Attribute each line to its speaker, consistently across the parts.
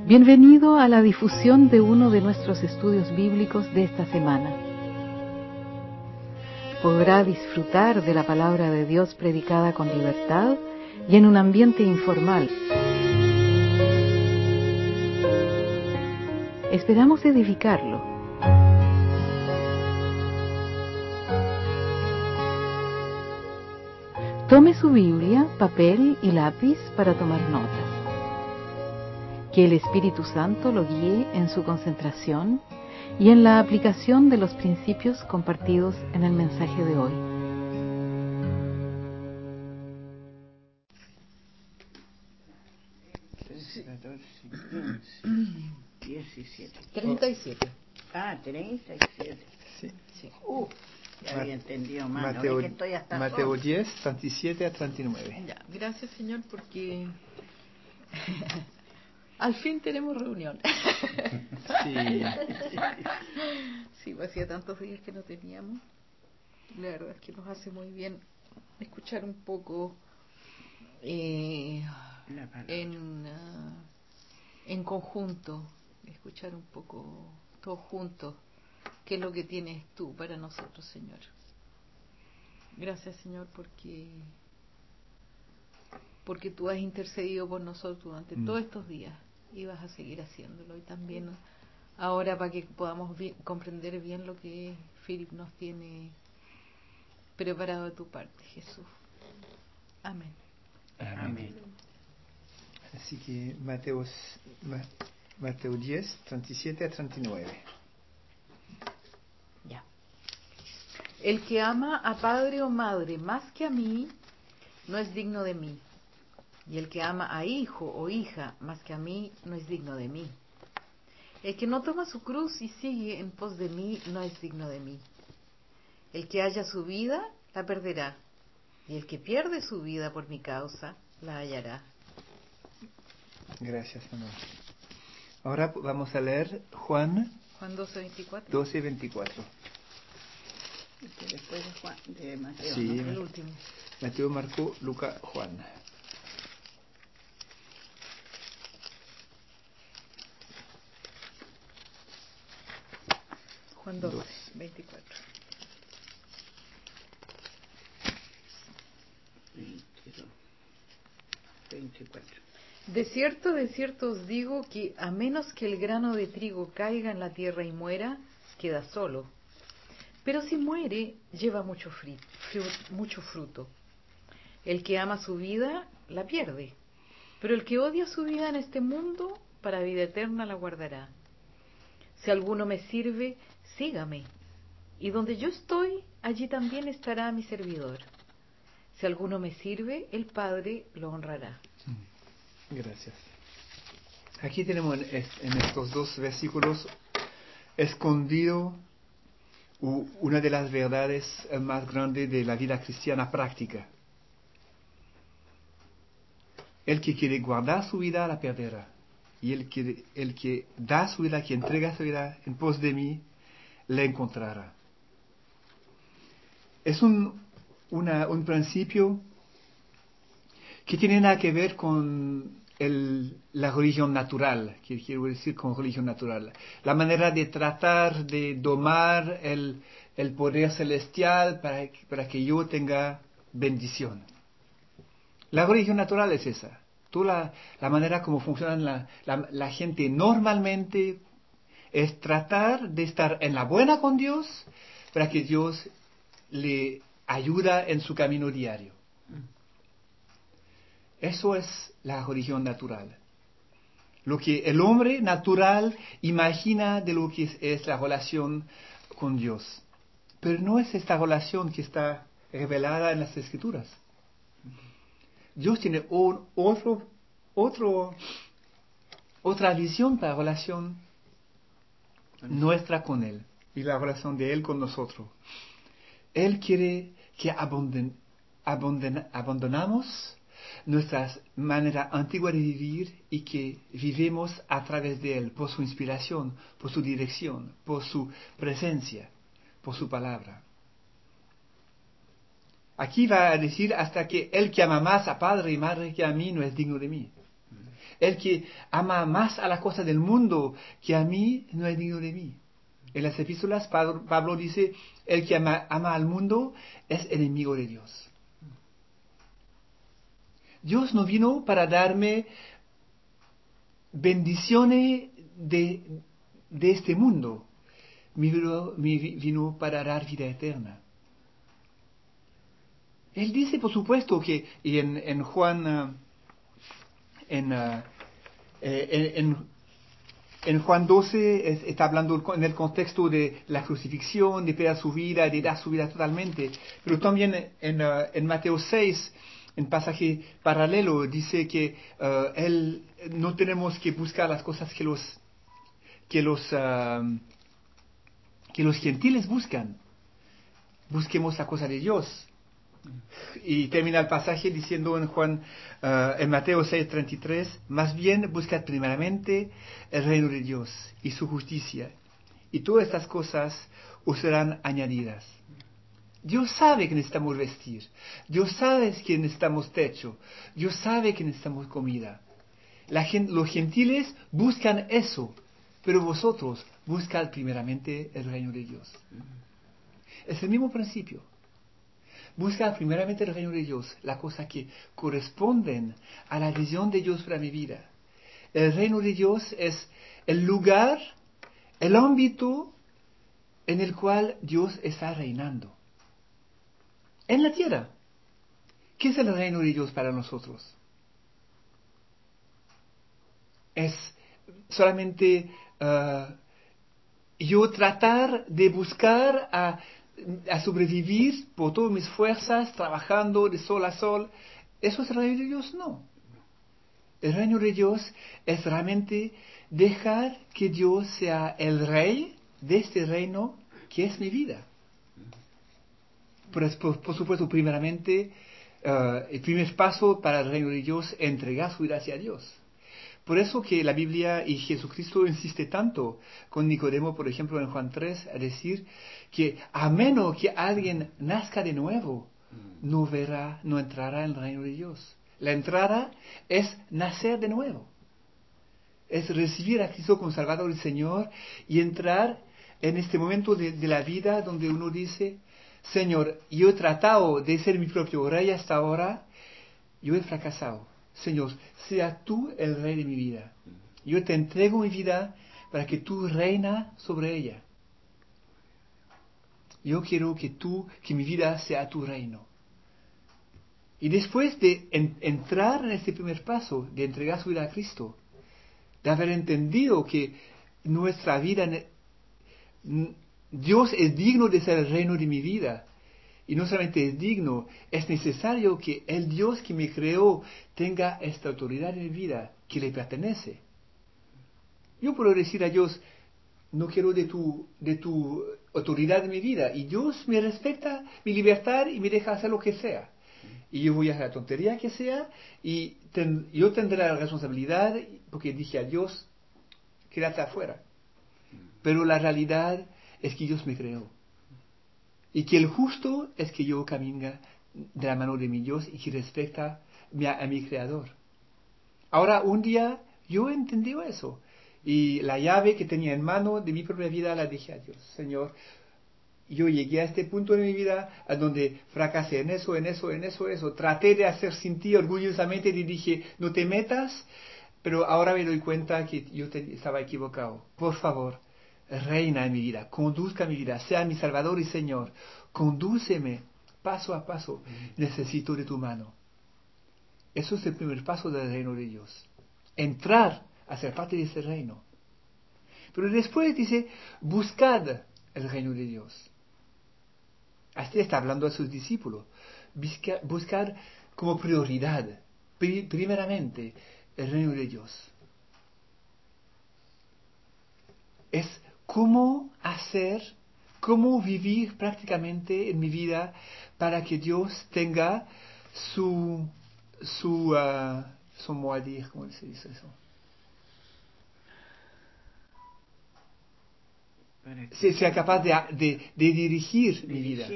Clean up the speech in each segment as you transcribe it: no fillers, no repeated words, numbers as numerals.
Speaker 1: Bienvenido a la difusión de uno de nuestros estudios bíblicos de esta semana. Podrá disfrutar de la palabra de Dios predicada con libertad y en un ambiente informal. Esperamos edificarlo. Tome su Biblia, papel y lápiz para tomar notas. Que el Espíritu Santo lo guíe en su concentración y en la aplicación de los principios compartidos en el mensaje de hoy.
Speaker 2: Sí. 17.
Speaker 3: 37.
Speaker 2: Ah, 37.
Speaker 3: Sí. Sí.
Speaker 2: Ya había entendido mal.
Speaker 3: Mateo,
Speaker 2: que estoy hasta
Speaker 3: Mateo 10, 37 a 39.
Speaker 4: Ya, gracias Señor porque al fin tenemos reunión.
Speaker 3: Sí.
Speaker 4: Sí, pues hacía tantos días que no teníamos. La verdad es que nos hace muy bien escuchar un poco en conjunto, escuchar un poco todos juntos qué es lo que tienes tú para nosotros, Señor. Gracias, Señor, porque tú has intercedido por nosotros durante todos estos días y vas a seguir haciéndolo. Y también ahora para que podamos comprender bien lo que Philip nos tiene preparado de tu parte, Jesús. Amén.
Speaker 2: Amén.
Speaker 3: Así que Mateo 10, 37 a 39.
Speaker 4: Ya. El que ama a padre o madre más que a mí, no es digno de mí. Y el que ama a hijo o hija más que a mí, no es digno de mí. El que no toma su cruz y sigue en pos de mí, no es digno de mí. El que halla su vida, la perderá. Y el que pierde su vida por mi causa, la hallará.
Speaker 3: Gracias, hermano. Ahora vamos a leer Juan
Speaker 4: 12, 24.
Speaker 3: 12, 24.
Speaker 2: Después de Juan, de Mateo,
Speaker 3: Sí,
Speaker 2: ¿no?
Speaker 4: El último.
Speaker 3: Mateo, Marco, Lucas, Juan.
Speaker 4: Juan 12,
Speaker 3: 2.
Speaker 4: 24.
Speaker 2: 22, 24.
Speaker 4: De cierto os digo que a menos que el grano de trigo caiga en la tierra y muera, queda solo. Pero si muere, lleva mucho fruto. El que ama su vida, la pierde. Pero el que odia su vida en este mundo, para vida eterna la guardará. Si alguno me sirve, sígame. Y donde yo estoy, allí también estará mi servidor. Si alguno me sirve, el Padre lo honrará.
Speaker 3: Gracias. Aquí tenemos en estos dos versículos escondido una de las verdades más grandes de la vida cristiana práctica. El que quiere guardar su vida la perderá. Y el que da su vida, que entrega su vida en pos de mí, la encontrará. Es un principio que tiene nada que ver con la religión natural, que quiero decir con religión natural. La manera de tratar de domar el poder celestial para que yo tenga bendición. La religión natural es esa. La manera como funciona la gente normalmente es tratar de estar en la buena con Dios para que Dios le ayuda en su camino diario. Eso es la religión natural. Lo que el hombre natural imagina de lo que es la relación con Dios. Pero no es esta relación que está revelada en las Escrituras. Dios tiene otra visión para la relación nuestra con Él y la relación de Él con nosotros. Él quiere que abandonamos nuestra manera antigua de vivir y que vivemos a través de Él, por su inspiración, por su dirección, por su presencia, por su palabra. Aquí va a decir hasta que el que ama más a padre y madre que a mí no es digno de mí. El que ama más a las cosas del mundo que a mí no es digno de mí. En las epístolas Pablo dice, el que ama al mundo es enemigo de Dios. Dios no vino para darme bendiciones de este mundo. Vino para dar vida eterna. Él dice, por supuesto, que y en Juan, en Juan 12 está hablando en el contexto de la crucifixión, de perder su vida, de dar su vida totalmente. Pero también en Mateo 6, en pasaje paralelo, dice que no tenemos que buscar las cosas que los gentiles buscan. Busquemos la cosa de Dios. Y termina el pasaje diciendo en Mateo 6:33, más bien buscad primeramente el reino de Dios y su justicia, y todas estas cosas os serán añadidas. Dios sabe que necesitamos vestir, Dios sabe que necesitamos techo, Dios sabe que necesitamos comida. Los gentiles buscan eso, pero vosotros buscad primeramente el reino de Dios. Es el mismo principio. Busca primeramente el reino de Dios, las cosas que corresponden a la visión de Dios para mi vida. El reino de Dios es el lugar, el ámbito en el cual Dios está reinando. En la tierra. ¿Qué es el reino de Dios para nosotros? Es solamente yo tratar de buscar a sobrevivir por todas mis fuerzas, trabajando de sol a sol. ¿Eso es el reino de Dios? No. El reino de Dios es realmente dejar que Dios sea el rey de este reino que es mi vida. Por supuesto, primeramente, el primer paso para el reino de Dios es entregar su vida hacia Dios. Por eso que la Biblia y Jesucristo insiste tanto con Nicodemo, por ejemplo, en Juan 3, a decir que a menos que alguien nazca de nuevo, no entrará en el reino de Dios. La entrada es nacer de nuevo. Es recibir a Cristo como Salvador y Señor y entrar en este momento de la vida donde uno dice, Señor, yo he tratado de ser mi propio rey hasta ahora, yo he fracasado. Señor, sea tú el rey de mi vida. Yo te entrego mi vida para que tú reina sobre ella. Yo quiero que mi vida sea tu reino. Y después de entrar en este primer paso, de entregar su vida a Cristo, de haber entendido que nuestra vida, Dios es digno de ser el reino de mi vida. Y no solamente es digno, es necesario que el Dios que me creó tenga esta autoridad en mi vida, que le pertenece. Yo puedo decir a Dios, no quiero de tu autoridad en mi vida, y Dios me respeta mi libertad y me deja hacer lo que sea. Y yo voy a hacer la tontería que sea, y yo tendré la responsabilidad, porque dije a Dios, quédate afuera. Pero la realidad es que Dios me creó. Y que el justo es que yo camine de la mano de mi Dios y que respeta a mi Creador. Ahora, un día yo entendí eso. Y la llave que tenía en mano de mi propia vida la dije a Dios. Señor, yo llegué a este punto de mi vida a donde fracasé en eso. Traté de hacer sin ti orgullosamente y dije, no te metas. Pero ahora me doy cuenta que yo estaba equivocado. Por favor, reina en mi vida, conduzca mi vida, sea mi Salvador y Señor, condúceme paso a paso, necesito de tu mano. Eso es el primer paso del reino de Dios, entrar a ser parte de ese reino. Pero después dice, buscad el reino de Dios. Así está hablando a sus discípulos, buscad como prioridad, primeramente, el reino de Dios. Es cómo vivir prácticamente en mi vida para que Dios tenga su moadir, ¿cómo se dice eso? Sea capaz de dirigir mi vida.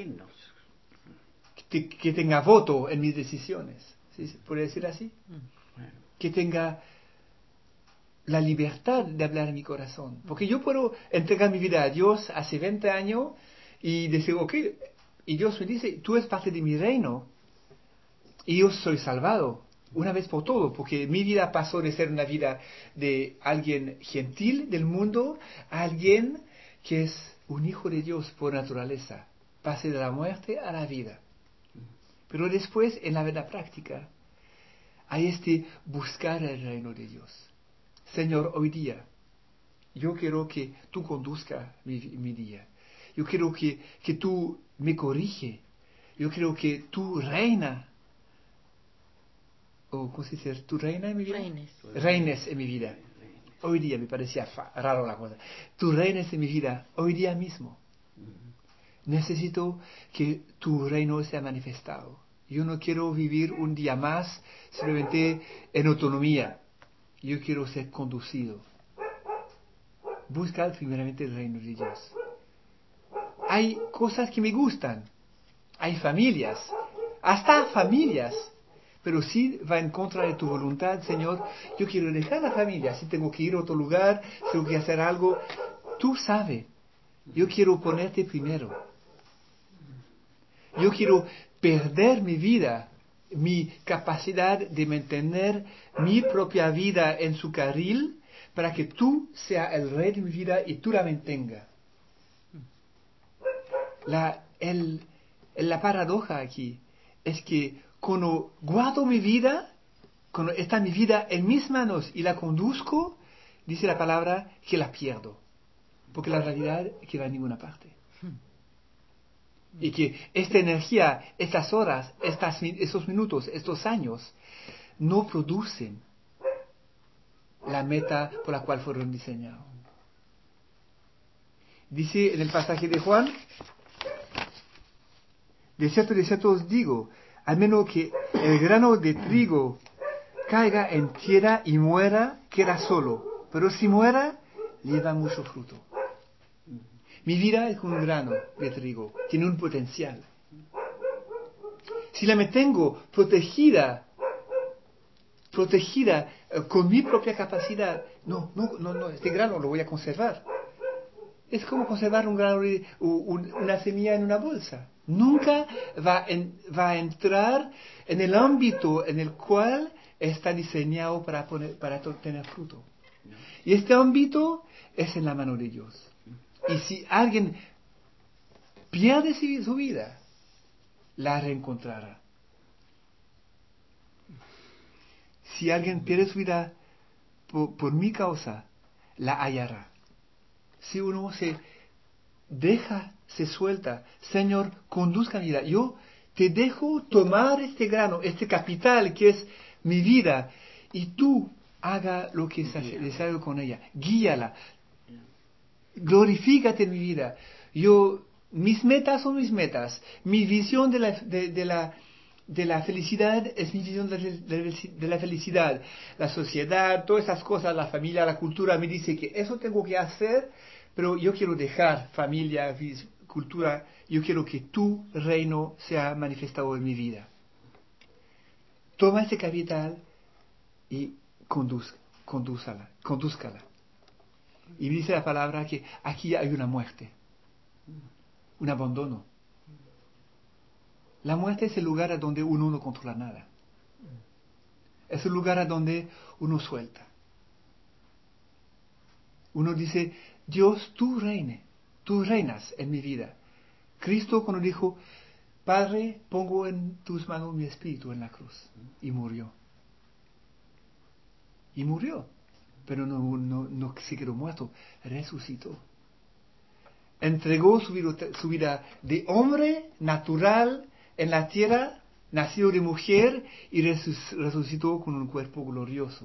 Speaker 3: Que tenga voto en mis decisiones. ¿Sí? ¿Puede decir así?
Speaker 2: Bueno.
Speaker 3: Que tenga la libertad de hablar en mi corazón. Porque yo puedo entregar mi vida a Dios hace 20 años y decir, ok, y Dios me dice, tú eres parte de mi reino y yo soy salvado una vez por todo, porque mi vida pasó de ser una vida de alguien gentil del mundo a alguien que es un hijo de Dios por naturaleza. Pasé de la muerte a la vida. Pero después, en la vida práctica, hay buscar el reino de Dios. Señor, hoy día, yo quiero que tú conduzcas mi día. Yo quiero que tú me corrige. Yo quiero que tú reina. O, ¿cómo se dice? ¿Tú reina en mi vida? Reines en mi vida. Hoy día me parecía raro la cosa. Tú reines en mi vida, hoy día mismo. Necesito que tu reino sea manifestado. Yo no quiero vivir un día más simplemente en autonomía. Yo quiero ser conducido. Busca primeramente el reino de Dios. Hay cosas que me gustan. Hay familias. Hasta familias. Pero si va en contra de tu voluntad, Señor, yo quiero dejar la familia. Si tengo que ir a otro lugar, si tengo que hacer algo, tú sabes. Yo quiero ponerte primero. Yo quiero perder mi vida, mi capacidad de mantener mi propia vida en su carril para que tú seas el rey de mi vida y tú la mantengas. La paradoja aquí es que cuando guardo mi vida, cuando está mi vida en mis manos y la conduzco, dice la palabra que la pierdo. Porque la realidad es que va a ninguna parte. Y que esta energía, estas horas, esos minutos, estos años, no producen la meta por la cual fueron diseñados. Dice en el pasaje de Juan, de cierto os digo, al menos que el grano de trigo caiga en tierra y muera, queda solo. Pero si muera, lleva mucho fruto. Mi vida es como un grano de trigo, tiene un potencial. Si la mantengo protegida con mi propia capacidad, no, este grano lo voy a conservar. Es como conservar un grano una semilla en una bolsa. Nunca va a entrar en el ámbito en el cual está diseñado para tener fruto. Y este ámbito es en la mano de Dios. Y si alguien pierde su vida, la reencontrará. Si alguien pierde su vida por mi causa, la hallará. Si uno se deja, se suelta, Señor, conduzca mi vida. Yo te dejo tomar este grano, este capital que es mi vida, y tú haga lo que es necesario con ella. Guíala. Glorifícate en mi vida. Mis metas son mis metas. Mi visión de la felicidad es mi visión de la felicidad. La sociedad, todas esas cosas, la familia, la cultura me dice que eso tengo que hacer, pero yo quiero dejar familia, cultura, yo quiero que tu reino sea manifestado en mi vida. Toma ese capital y condúzcala. Y dice la palabra que aquí hay una muerte, un abandono. La muerte es el lugar a donde uno no controla nada. Es el lugar a donde uno suelta. Uno dice, Dios, tú reinas en mi vida. Cristo cuando dijo, Padre, pongo en tus manos mi espíritu en la cruz. Y murió. Pero no se quedó muerto, resucitó. Entregó su vida de hombre natural en la tierra, nacido de mujer y resucitó con un cuerpo glorioso.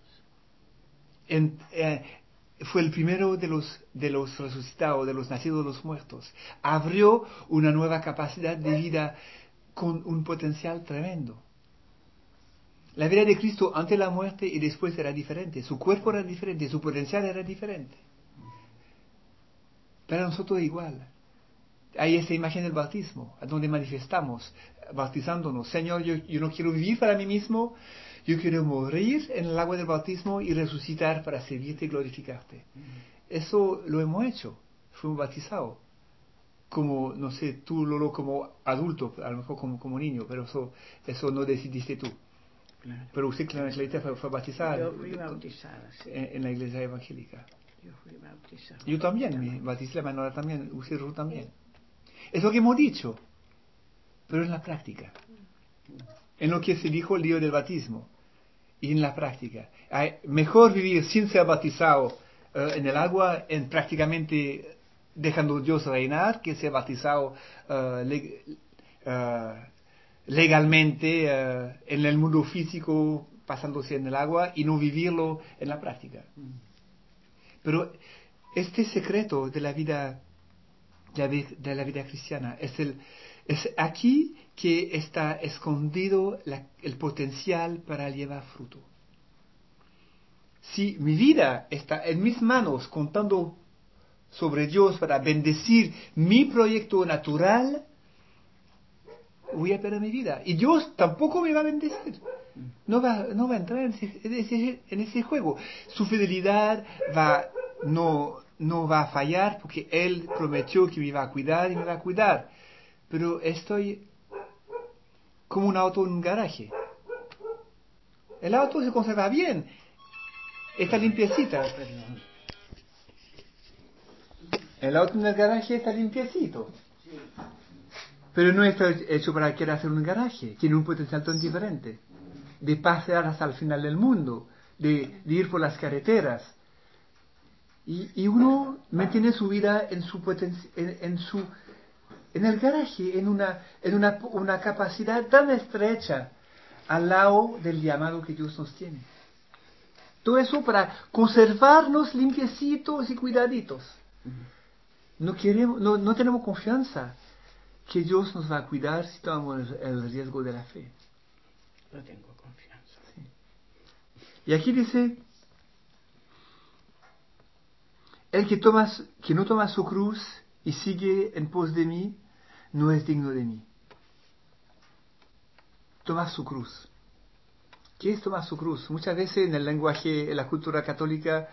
Speaker 3: Fue el primero de los resucitados, de los nacidos de los muertos. Abrió una nueva capacidad de vida con un potencial tremendo. La vida de Cristo ante la muerte y después era diferente. Su cuerpo era diferente, su potencial era diferente. Pero nosotros igual. Hay esta imagen del bautismo, a donde manifestamos, bautizándonos. Señor, yo no quiero vivir para mí mismo, yo quiero morir en el agua del bautismo y resucitar para servirte y glorificarte. Eso lo hemos hecho, fuimos bautizados. Como, no sé, tú Lolo como adulto, a lo mejor como niño, pero eso no decidiste tú.
Speaker 2: Claro.
Speaker 3: Pero usted, Clarita, fue bautizada.
Speaker 2: Yo fui bautizada, sí.
Speaker 3: En la iglesia evangélica.
Speaker 2: Yo fui bautizada.
Speaker 3: Yo también, me bauticé, la Manuela también, usted Ruth también. Es lo que hemos dicho, pero en la práctica. En lo que se dijo el día del bautismo. Y en la práctica. Mejor vivir sin ser bautizado en el agua, en prácticamente dejando a Dios reinar, que ser bautizado legalmente en el mundo físico, pasándose en el agua y no vivirlo en la práctica. Pero este secreto de la vida cristiana es aquí que está escondido el potencial para llevar fruto. Si mi vida está en mis manos contando sobre Dios para bendecir mi proyecto natural, voy a perder mi vida. Y Dios tampoco me va a bendecir. No va a entrar en ese juego. Su fidelidad no va a fallar porque Él prometió que me iba a cuidar y me va a cuidar. Pero estoy como un auto en un garaje. El auto se conserva bien. Está limpiecita. El auto en el garaje está limpiecito. Pero no está hecho para que hacer un garaje. Tiene un potencial tan diferente. De pasear hasta el final del mundo. De ir por las carreteras. Y uno mantiene su vida en el garaje, en una capacidad tan estrecha al lado del llamado que Dios nos tiene. Todo eso para conservarnos limpiecitos y cuidaditos. No tenemos confianza que Dios nos va a cuidar si tomamos el riesgo de la fe.
Speaker 2: No tengo confianza.
Speaker 3: Sí. Y aquí dice, el que no toma su cruz y sigue en pos de mí, no es digno de mí. Toma su cruz. ¿Qué es tomar su cruz? Muchas veces en el lenguaje, en la cultura católica,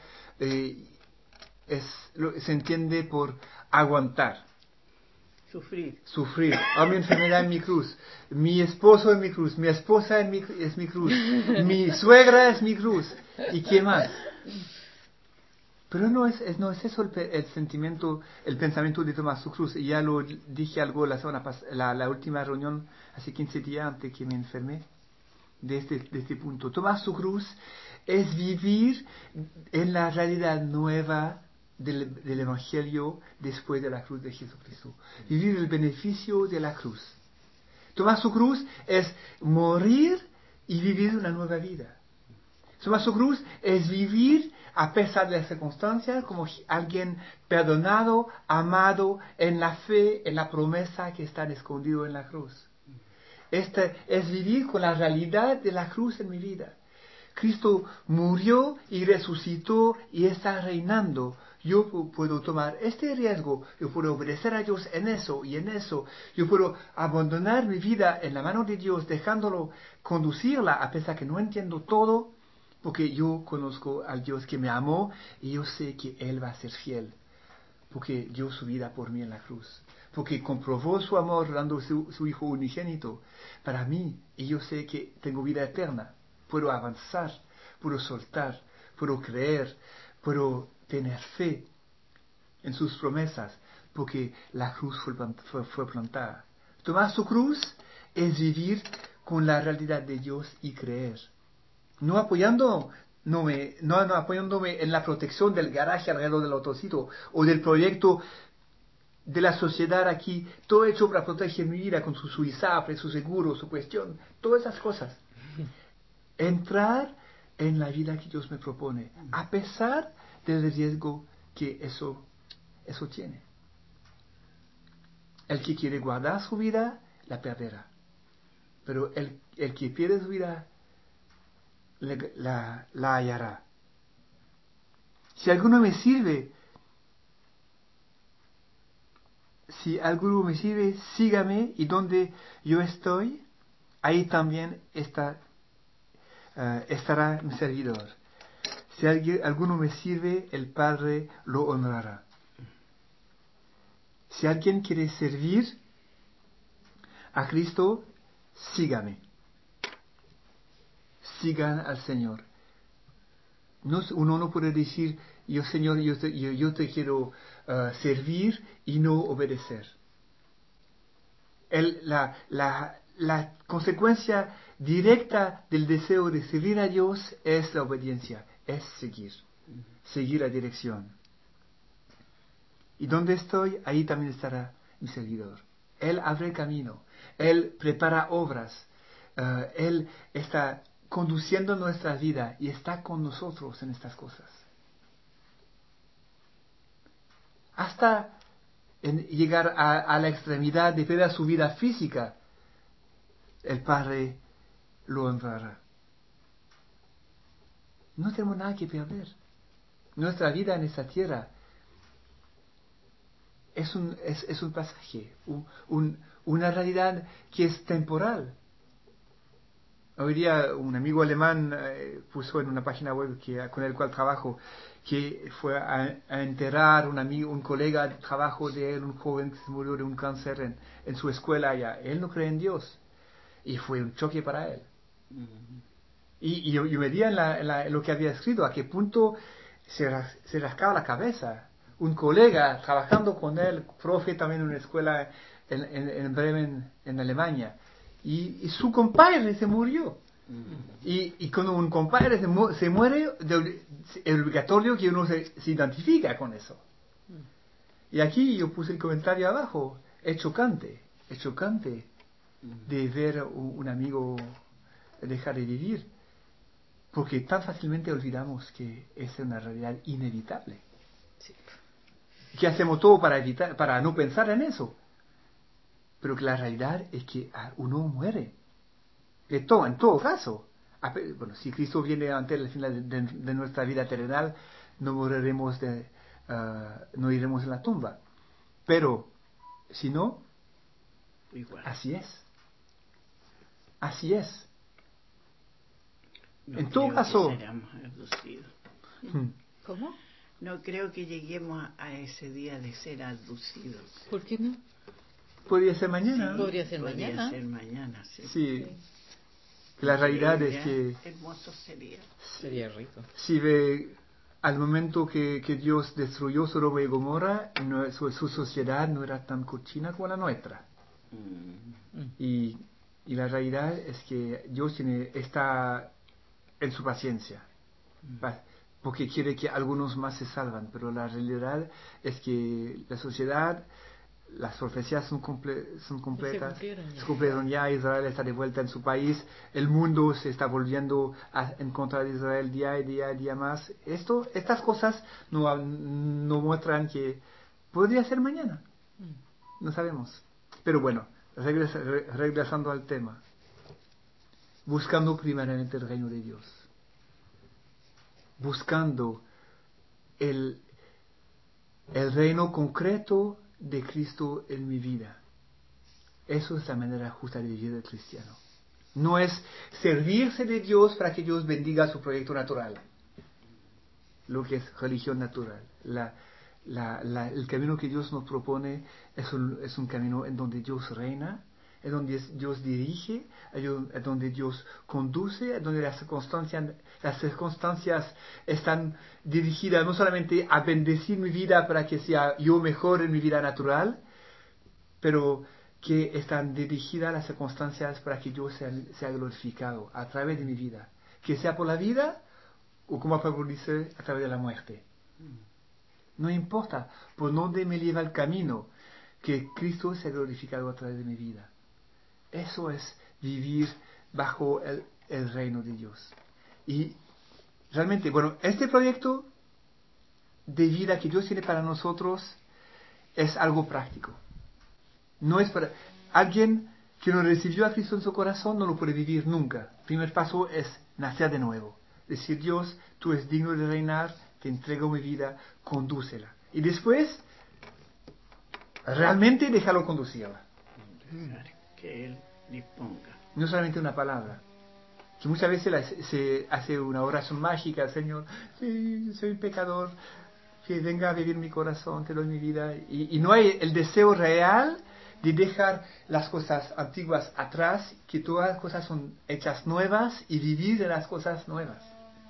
Speaker 3: se entiende por aguantar. Sufrir. Mi enfermedad es mi cruz. Mi esposo es mi cruz. Mi esposa es mi cruz. Mi suegra es mi cruz. ¿Y qué más? Pero no es eso el sentimiento, el pensamiento de tomar su cruz. Y ya lo dije algo la última reunión, hace 15 días antes que me enfermé, de este punto. Tomar su cruz es vivir en la realidad nueva del Evangelio después de la cruz de Jesucristo. Vivir el beneficio de la cruz. Tomar su cruz es morir y vivir una nueva vida. Tomar su cruz es vivir a pesar de las circunstancias como alguien perdonado, amado en la fe, en la promesa que está escondido en la cruz. Es vivir con la realidad de la cruz en mi vida. Cristo murió y resucitó y está reinando. Yo puedo tomar este riesgo, yo puedo obedecer a Dios en eso y en eso. Yo puedo abandonar mi vida en la mano de Dios, dejándolo conducirla a pesar que no entiendo todo, porque yo conozco al Dios que me amó y yo sé que Él va a ser fiel, porque dio su vida por mí en la cruz, porque comprobó su amor dando su Hijo unigénito para mí, y yo sé que tengo vida eterna. Puedo avanzar, puedo soltar, puedo creer, puedo tener fe en sus promesas, porque la cruz fue plantada. Tomar su cruz es vivir con la realidad de Dios y creer. No apoyándome en la protección del garaje alrededor del autocito o del proyecto de la sociedad aquí, todo hecho para proteger mi vida con su ISAPRE, su seguro, su cuestión, todas esas cosas. Entrar en la vida que Dios me propone, a pesar del riesgo que eso tiene. El que quiere guardar su vida, la perderá. Pero el que pierde su vida, la hallará. Si alguno me sirve, sígame, y donde yo estoy, ahí también estará mi servidor. Si alguno me sirve, el Padre lo honrará. Si alguien quiere servir a Cristo, sígame. Sigan al Señor. Uno no puede decir, yo Señor, yo te quiero servir y no obedecer. La consecuencia directa del deseo de servir a Dios es la obediencia, es seguir la dirección. Y donde estoy, ahí también estará mi servidor. Él abre camino, Él prepara obras, Él está conduciendo nuestra vida y está con nosotros en estas cosas. Hasta en llegar a la extremidad de perder su vida física, el Padre lo honrará. No tenemos nada que perder. Nuestra vida en esta tierra es un pasaje, una realidad que es temporal. Hoy día un amigo alemán puso en una página web con el cual trabajo, que fue a enterrar un colega de trabajo de él, un joven que se murió de un cáncer en su escuela allá. Él no cree en Dios. Y fue un choque para él. Y yo veía en lo que había escrito, a qué punto se rascaba la cabeza. Un colega trabajando con él, profe también en una escuela en Bremen, en Alemania. Y su compadre se murió. Y cuando un compadre se muere, es obligatorio que uno se identifica con eso. Y aquí yo puse el comentario abajo, es chocante de ver un amigo dejar de vivir, porque tan fácilmente olvidamos que es una realidad inevitable.
Speaker 4: Sí.
Speaker 3: Que hacemos todo para no pensar en eso, pero que la realidad es que uno muere. En todo caso. Bueno, si Cristo viene antes del final de nuestra vida terrenal, no moriremos no iremos en la tumba. Pero si no,
Speaker 2: igual.
Speaker 3: Así es.
Speaker 2: No
Speaker 3: En todo
Speaker 2: creo
Speaker 3: caso,
Speaker 2: que seramos abducidos.
Speaker 4: ¿Cómo?
Speaker 2: No creo que lleguemos a ese día de ser abducidos.
Speaker 4: ¿Por qué no?
Speaker 3: podría ser mañana.
Speaker 2: Sí,
Speaker 4: Podría ser mañana.
Speaker 2: Ser mañana, sí.
Speaker 3: Sí. La realidad es
Speaker 2: Increíble,
Speaker 3: que
Speaker 2: hermoso sería.
Speaker 4: Sería rico.
Speaker 3: si ve al momento que Dios destruyó Sodoma y Gomorra, su sociedad no era tan cochina como la nuestra. Y la realidad es que Dios está en su paciencia, porque quiere que algunos más se salvan, pero la realidad es que la sociedad, las profecías son completas, se cumplieron ya, Israel está de vuelta en su país, el mundo se está volviendo en contra de Israel día más. Estas cosas no muestran que podría ser mañana, no sabemos. Pero bueno, regresando al tema, buscando primeramente el reino de Dios, buscando el reino concreto de Cristo en mi vida. Eso es la manera justa de vivir del cristiano. No es servirse de Dios para que Dios bendiga su proyecto natural, lo que es religión natural. El camino que Dios nos propone es un camino en donde Dios reina, en donde Dios dirige, en donde Dios conduce, en donde las circunstancias están dirigidas no solamente a bendecir mi vida para que sea yo mejor en mi vida natural, pero que están dirigidas las circunstancias para que Dios sea glorificado a través de mi vida, que sea por la vida o, como Pablo dice, a través de la muerte. No importa por dónde me lleva el camino, que Cristo sea glorificado a través de mi vida. Eso es vivir bajo el reino de Dios. Y realmente, bueno, este proyecto de vida que Dios tiene para nosotros es algo práctico. No es para alguien que no recibió a Cristo en su corazón, no lo puede vivir nunca. El primer paso es nacer de nuevo. Decir, Dios, tú eres digno de reinar, te entrego mi vida, condúcela. Y después, realmente déjalo conducirla.
Speaker 2: Que Él disponga.
Speaker 3: No solamente una palabra, que muchas veces se hace una oración mágica, Señor, sí, soy un pecador, que venga a vivir mi corazón, te doy mi vida, y no hay el deseo real de dejar las cosas antiguas atrás, que todas las cosas son hechas nuevas y vivir de las cosas nuevas.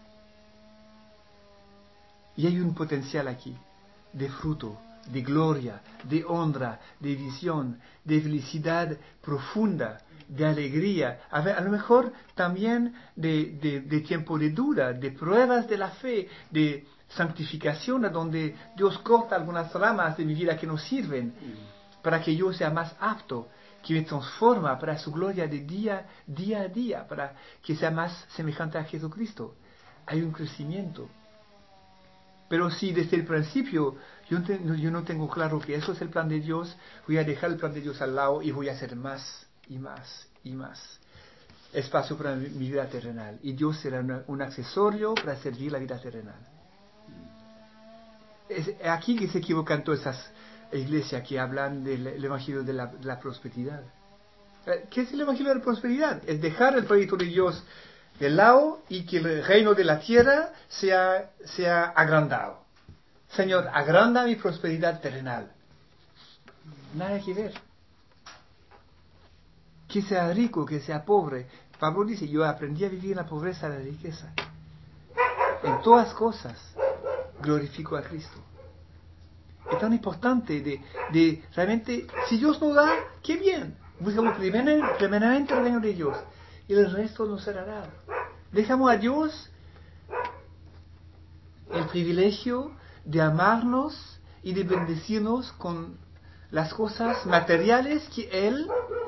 Speaker 3: Y hay un potencial aquí de fruto, de gloria, de honra, de visión, de felicidad profunda, de alegría, a lo mejor también de tiempo de duda, de pruebas de la fe, de santificación, a donde Dios corta algunas ramas de mi vida que no sirven, para que yo sea más apto, que me transforma para su gloria de día a día, para que sea más semejante a Jesucristo. Hay un crecimiento. Pero si desde el principio yo no tengo claro que eso es el plan de Dios, voy a dejar el plan de Dios al lado y voy a hacer más y más y más espacio para mi vida terrenal. Y Dios será un accesorio para servir la vida terrenal. Es aquí que se equivocan todas esas iglesias que hablan del evangelio de la prosperidad. ¿Qué es el evangelio de la prosperidad? Es dejar el proyecto de Dios de lado y que el reino de la tierra sea agrandado. Señor, agranda mi prosperidad terrenal. Nada que ver. Que sea rico, que sea pobre. Pablo dice, yo aprendí a vivir en la pobreza de la riqueza. En todas cosas glorifico a Cristo. Es tan importante de realmente, si Dios nos da, qué bien. Buscamos primeramente el reino de Dios y el resto nos será dado. Dejamos a Dios el privilegio de amarnos y de bendecirnos con las cosas materiales que Él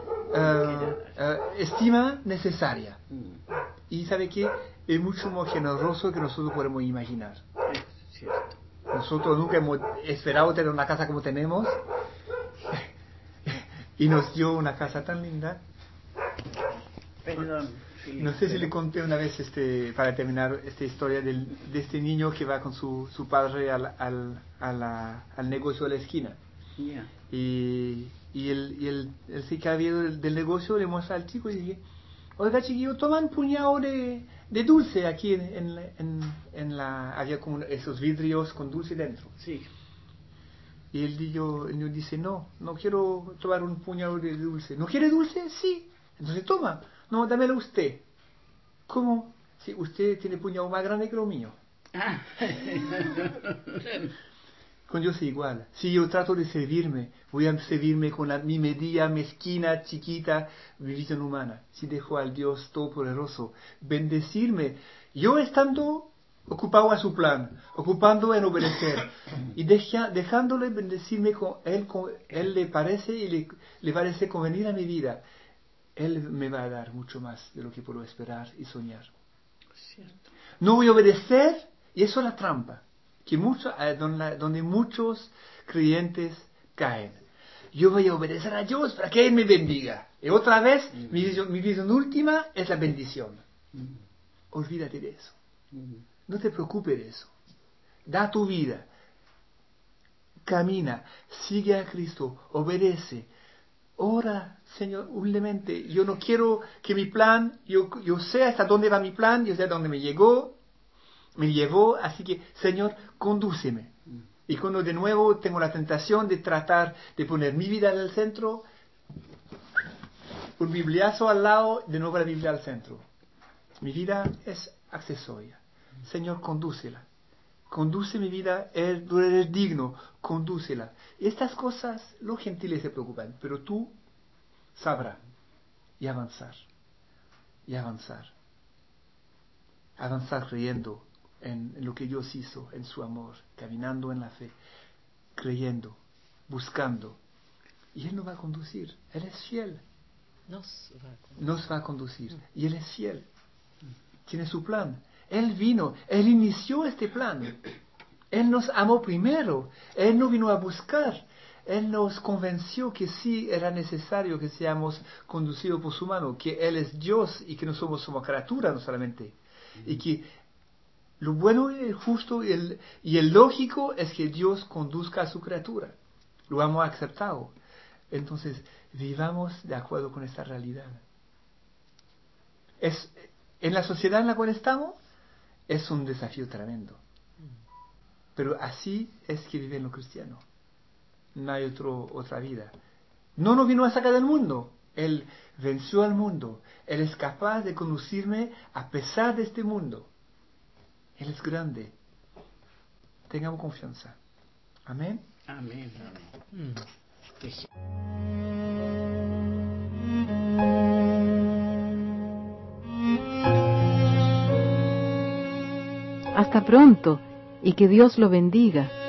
Speaker 3: estima necesaria. Y sabe que es mucho más generoso que nosotros podemos imaginar.
Speaker 2: Es cierto.
Speaker 3: Nosotros nunca hemos esperado tener una casa como tenemos y nos dio una casa tan linda.
Speaker 2: Perdón.
Speaker 3: No sé si le conté una vez, para terminar, esta historia de este niño que va con su padre al negocio de la esquina.
Speaker 2: Yeah.
Speaker 3: Y el sicario del negocio le muestra al chico y dice, oiga chiquillo, toman un puñado de dulce aquí había como esos vidrios con dulce dentro.
Speaker 2: Sí.
Speaker 3: Y el niño dice, no quiero tomar un puñado de dulce. ¿No quiere dulce? Sí. Entonces toma. No, dámelo usted. ¿Cómo? Si usted tiene puñado más grande que lo mío.
Speaker 2: Ah.
Speaker 3: Con Dios es igual. Si yo trato de servirme, voy a servirme con mi medida mezquina, chiquita, mi visión humana. Si dejo al Dios Todopoderoso bendecirme, yo estando ocupado a su plan, ocupando en obedecer y dejándole bendecirme con Él le parece y le parece convenir a mi vida, Él me va a dar mucho más de lo que puedo esperar y soñar.
Speaker 2: Cierto.
Speaker 3: No voy a obedecer, y eso es la trampa, que donde muchos creyentes caen. Yo voy a obedecer a Dios para que Él me bendiga. Y otra vez, mi visión última es la bendición. Olvídate de eso. No te preocupes de eso. Da tu vida. Camina. Sigue a Cristo. Obedece. Ora, Señor, humildemente. Yo no quiero que mi plan, yo sé hasta dónde va mi plan, yo sé dónde me llevó, así que, Señor, condúceme. Y cuando de nuevo tengo la tentación de tratar de poner mi vida en el centro, un bibliazo al lado, de nuevo la Biblia al centro. Mi vida es accesoria. Señor, condúcela. Conduce mi vida, tú eres digno, condúcela. Estas cosas, los gentiles se preocupan, pero tú sabrás y avanzar. Y avanzar. Avanzar creyendo en lo que Dios hizo, en su amor, caminando en la fe, creyendo, buscando. Y Él nos va a conducir. Él es fiel. Nos va a conducir. Y Él es fiel. Tiene su plan. Él vino, Él inició este plan. Él nos amó primero. Él no vino a buscar. Él nos convenció que sí era necesario que seamos conducidos por su mano, que Él es Dios y que no somos criaturas no solamente. Y que lo bueno y el justo y el lógico es que Dios conduzca a su criatura. Lo hemos aceptado. Entonces, vivamos de acuerdo con esta realidad. En la sociedad en la cual estamos es un desafío tremendo. Pero así es que viven los cristianos. No hay otra vida. No nos vino a sacar del mundo. Él venció al mundo. Él es capaz de conducirme a pesar de este mundo. Él es grande. Tengamos confianza. Amén.
Speaker 2: Amén. Amén.
Speaker 1: Hasta pronto y que Dios lo bendiga.